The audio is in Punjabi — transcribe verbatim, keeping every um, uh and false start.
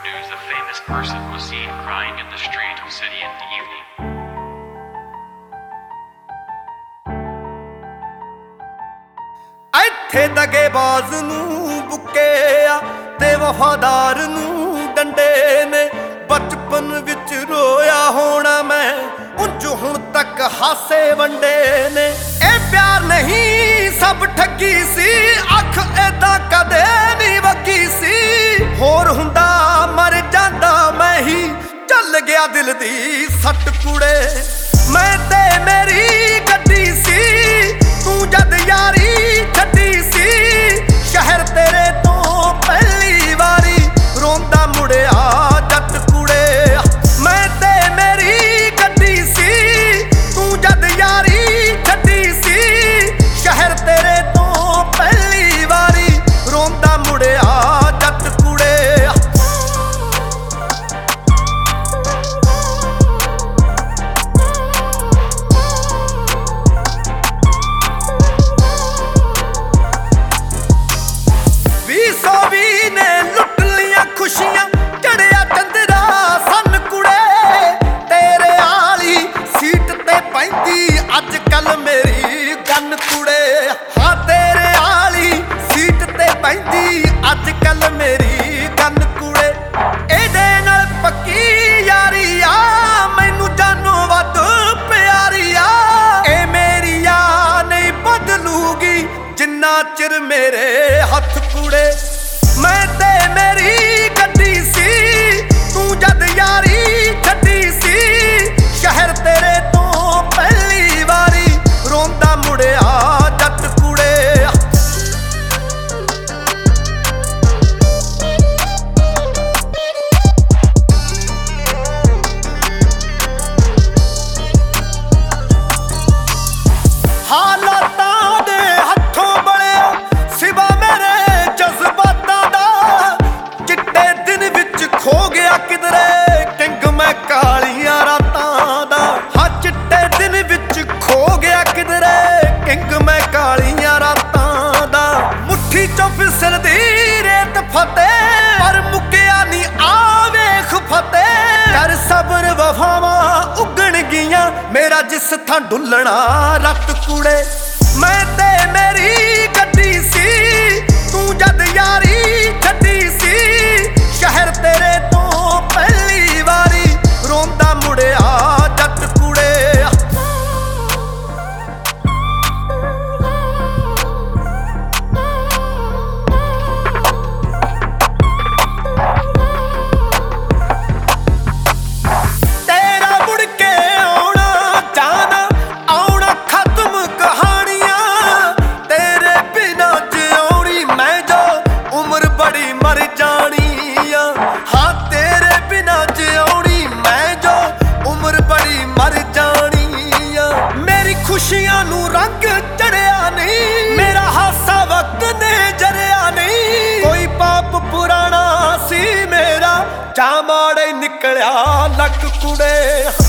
news a famous person was seen crying in the street of city in the evening. ਇੱਥੇ ਦਗੇਬਾਜ਼ ਨੂੰ ਬੁੱਕੇ ਆ ਤੇ ਵਫਾਦਾਰ ਨੂੰ ਡੰਡੇ ਨੇ। ਬਚਪਨ ਵਿੱਚ ਰੋਇਆ ਹੋਣਾ ਮੈਂ, ਉਂਝ ਹੁਣ ਤੱਕ ਹਾਸੇ ਵੰਡੇ ਨੇ। ਇਹ ਪਿਆਰ ਨਹੀਂ ਸਭ ਠੱਗੀ ਸੀ, ਅੱਖ ਏਦਾਂ ਕਦੇ ਨਹੀਂ ਵਗੀ ਸੀ। ਹੋਰ ਹੁੰਦਾ ਮਰ ਜਾਂਦਾ ਮੈਂ ਹੀ, ਚੱਲ ਗਿਆ ਦਿਲ ਦੀ ਸੱਟ ਕੁੜੇ। ਮੈਂ ਤੇ ਮੇਰੀ ਗੱਡੀ ਸੀ, ਤੂੰ ਜਦ ਯਾਰੀ ਛੱਡੀ ਸੀ। ਸ਼ਹਿਰ ਤੇਰੇ ਤੋਂ ਪਹਿਲੀ ਵਾਰੀ ਰੋਂਦਾ ਮੁੜਿਆ ਜੱਟ ਕੁੜੇ। ਮੈਂ ਤੇ ਮੇਰੀ ਗੱਡੀ ਸੀ, ਤੂੰ ਜਦ ਯਾਰੀ ਛੱਡੀ ਸੀ। ਸ਼ਹਿਰ ਤੇਰੇ ਤੋਂ ਪਹਿਲੀ ਵਾਰੀ ਰੋਂਦਾ ਮੁੜਿਆ ਜੱਟ ਕੁੜੇ। ਖੁਸ਼ੀਆਂ ਚੜਿਆ ਚੰਦਰਾ ਸੰਨ ਕੁੜੇ, ਤੇਰੇ ਆਲੀ ਸੀਟ ਤੇ ਪੈਂਦੀ ਅੱਜ ਕੱਲ ਮੇਰੀ ਗੰਨ ਕੁੜੇ। ਹਾਂ ਤੇਰੇ ਆਲੀ ਸੀਟ ਤੇ ਪੈਂਦੀ ਅੱਜ ਕੱਲ ਮੇਰੀ ਗੰਨ ਕੁੜੇ। ਇਹਦੇ ਨਾਲ ਪੱਕੀ ਯਾਰੀ ਆ, ਮੈਨੂੰ ਜਾਨੋਂ ਵੱਧ ਪਿਆਰੀ ਆ। ਇਹ ਮੇਰੀ ਆ ਨਹੀਂ ਬਦਲੂਗੀ ਜਿੰਨਾ ਚਿਰ ਮੇਰੇ ਹੱਥ ਕੁੜੇ। ਮੈਂ ਤੇ ਮੇਰੀ ਗੱਡੀ ਸੀ, ਤੂੰ ਜਦ ਯਾਰੀ ਛੱਡੀ ਸੀ। ਸ਼ਹਿਰ ਤੇਰੇ ਤੋਂ ਪਹਿਲੀ ਵਾਰੀ ਰੋਂਦਾ ਮੁੜਿਆ ਜੱਟ ਕੁੜੇ। ਹਾਲਾਤਾਂ ਦੇ ਹੱਥੋਂ ਬਲਿਆ ਸਿਵਾ ਮੇਰੇ ਜਜ਼ਬਾਤਾਂ ਦਾ। ਚਿੱਟੇ ਦਿਨ ਵਿੱਚ ਖੋ ਗਿਆ ਕਿਧਰੇ ਕਿੰਗ ਮੈਂ ਕਾਲੀਆਂ ਰਾਤਾਂ ਦਾ। ਹਾਂ ਚਿੱਟੇ ਦਿਨ ਵਿੱਚ ਖੋ ਗਿਆ ਕਿਧਰੇ ਕਿੰਗ ਮੈਂ ਕਾਲੀਆਂ ਰਾਤਾਂ ਦਾ। ਮੁੱਠੀ ਚੋਂ ਫਿਸਲਦੀ ਰੇਤ ਫਤਿਹ, ਪਰ ਮੁੱਕਿਆ ਨਹੀਂ ਆ ਵੇਖ ਫਤਿਹ। ਕਰ ਸਬਰ ਵਫਾਵਾਂ ਉੱਗਣ ਗਈਆਂ, ਮੇਰਾ ਜਿਸ ਥਾਂ ਡੁੱਲਣਾ ਰੱਤ ਕੁੜੇ। ਮੈਂ ਤੇ ਮੇਰੀ ਗੱਡੀ ਸੀ, ਤੂੰ ਜਦ ਯਾਰੀ ਛੱਡੀ ਸੀ। ਸ਼ਹਿਰ ਤੇਰੇ ਤੋਂ ਪਹਿਲੀ ਵਾਰੀ ਰੋਂਦਾ ਮੁੜਿਆ ਜੱਟ ਕੁੜੇ। ਤੇਰਾ ਮੁੜ ਕੇ ਆਉਣਾ ਚਾਹਨਾ, ਆਉਣਾ ਖਤਮ ਕਹਾਣੀਆਂ। ਤੇਰੇ ਬਿਨਾਂ ਜਿਉਣੀ ਮੈਂ ਜੋ ਉਮਰ ਬੜੀ ਮਰ ਜਾਣੀ ਆ। ਹਾਂ ਤੇਰੇ ਬਿਨਾਂ ਜਿਉਣੀ ਮੈਂ ਜੋ ਉਮਰ ਬੜੀ ਮਰ ਜਾਣੀ ਆ। ਮੇਰੀ ਖੁਸ਼ੀਆਂ ਨੂੰ ਰੰਗ ਚੜਿਆ ਨਹੀਂ, ਮੇਰਾ ਹਾਸਾ ਵਕਤ ਨੇ ਜਰਿਆ ਨਹੀਂ। ਕੋਈ ਪਾਪ ਪੁਰਾਣਾ ਸੀ ਮੇਰਾ, ਜਾ ਮਾੜੇ ਨਿਕਲਿਆ ਲੱਕ ਕੁੜੇ।